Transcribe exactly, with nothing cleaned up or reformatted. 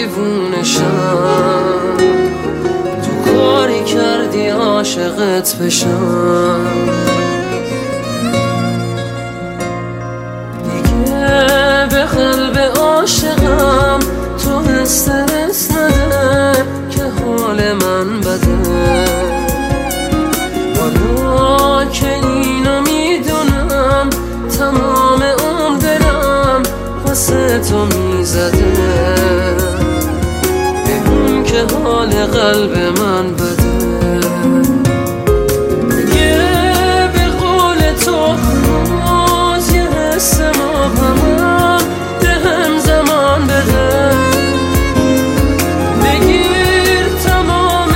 دیوونشم، تو کاری کردی عاشقت بشم. دیگه به قلب عاشقم تو استرس نده که حال من بده. حالا که اینو میدونم تمام عمر دلم واسه تو میزده، ببین که حال قلب من